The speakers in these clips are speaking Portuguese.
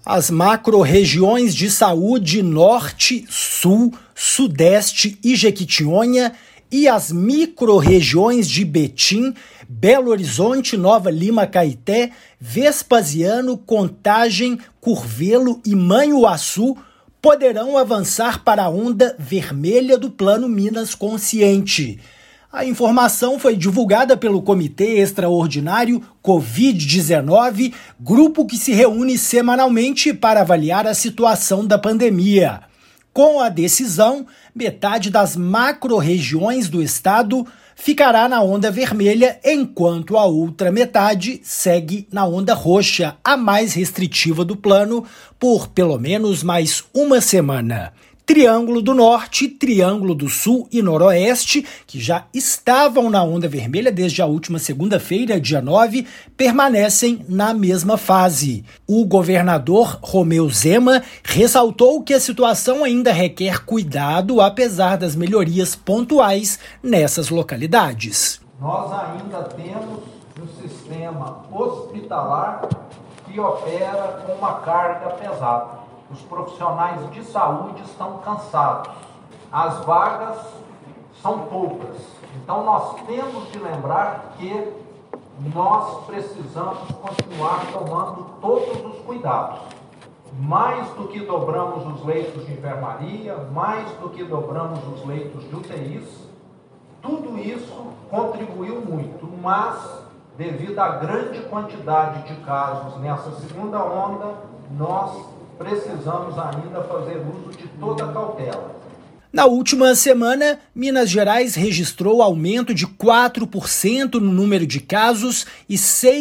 As macro-regiões de saúde Norte, Sul, Sudeste e Jequitinhonha e as micro-regiões de Betim, Belo Horizonte, Nova Lima, Caeté, Vespasiano, Contagem, Curvelo e Manhuaçu poderão avançar para a onda vermelha do Plano Minas Consciente. A informação foi divulgada pelo Comitê Extraordinário Covid-19, grupo que se reúne semanalmente para avaliar a situação da pandemia. Com a decisão, metade das macro-regiões do estado ficará na onda vermelha, enquanto a outra metade segue na onda roxa, a mais restritiva do plano, por pelo menos mais uma semana. Triângulo do Norte, Triângulo do Sul e Noroeste, que já estavam na onda vermelha desde a última segunda-feira, dia 9, permanecem na mesma fase. O governador Romeu Zema ressaltou que a situação ainda requer cuidado, apesar das melhorias pontuais nessas localidades. Nós ainda temos um sistema hospitalar que opera com uma carga pesada. Os profissionais de saúde estão cansados, as vagas são poucas. Então nós temos de lembrar que nós precisamos continuar tomando todos os cuidados. Mais do que dobramos os leitos de enfermaria, mais do que dobramos os leitos de UTIs, tudo isso contribuiu muito, mas devido à grande quantidade de casos nessa segunda onda, nós precisamos ainda fazer uso de toda a cautela. Na última semana, Minas Gerais registrou aumento de 4% no número de casos e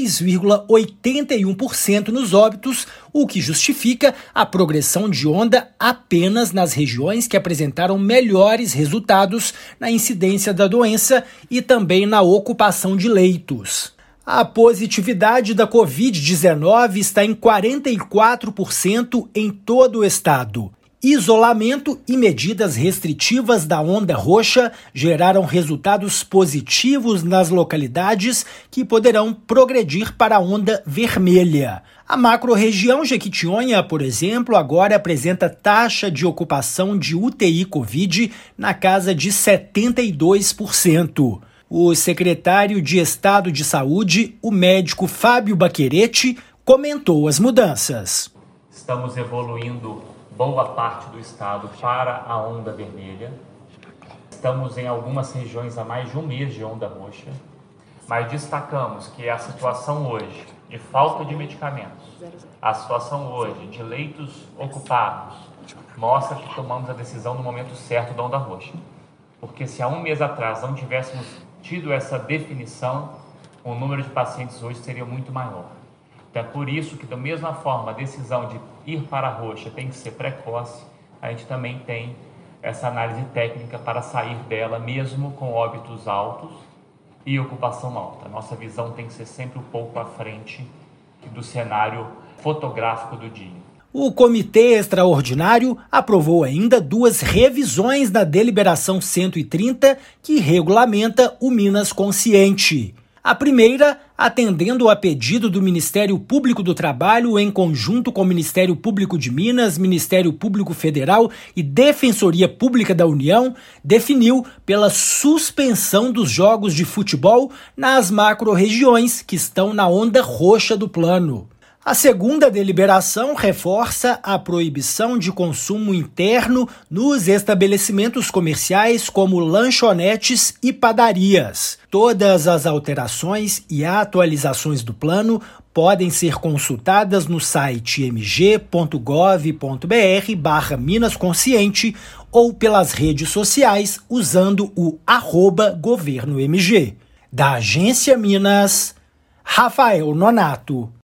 6,81% nos óbitos, o que justifica a progressão de onda apenas nas regiões que apresentaram melhores resultados na incidência da doença e também na ocupação de leitos. A positividade da Covid-19 está em 44% em todo o estado. Isolamento e medidas restritivas da onda roxa geraram resultados positivos nas localidades que poderão progredir para a onda vermelha. A macro-região Jequitinhonha, por exemplo, agora apresenta taxa de ocupação de UTI Covid na casa de 72%. O secretário de Estado de Saúde, o médico Fábio Baquerete, comentou as mudanças. Estamos evoluindo boa parte do estado para a onda vermelha. Estamos em algumas regiões há mais de um mês de onda roxa, mas destacamos que a situação hoje de falta de medicamentos, a situação hoje de leitos ocupados, mostra que tomamos a decisão no momento certo da onda roxa. Porque se há um mês atrás não tivéssemos tido essa definição, o número de pacientes hoje seria muito maior. Então é por isso que, da mesma forma, a decisão de ir para a roxa tem que ser precoce, a gente também tem essa análise técnica para sair dela, mesmo com óbitos altos e ocupação alta. Nossa visão tem que ser sempre um pouco à frente do cenário fotográfico do dia. O Comitê Extraordinário aprovou ainda 2 revisões da Deliberação 130, que regulamenta o Minas Consciente. A primeira, atendendo a pedido do Ministério Público do Trabalho, em conjunto com o Ministério Público de Minas, Ministério Público Federal e Defensoria Pública da União, definiu pela suspensão dos jogos de futebol nas macro-regiões que estão na onda roxa do plano. A segunda deliberação reforça a proibição de consumo interno nos estabelecimentos comerciais como lanchonetes e padarias. Todas as alterações e atualizações do plano podem ser consultadas no site mg.gov.br/Minas Consciente ou pelas redes sociais usando o @GovernoMG. Da Agência Minas, Rafael Nonato.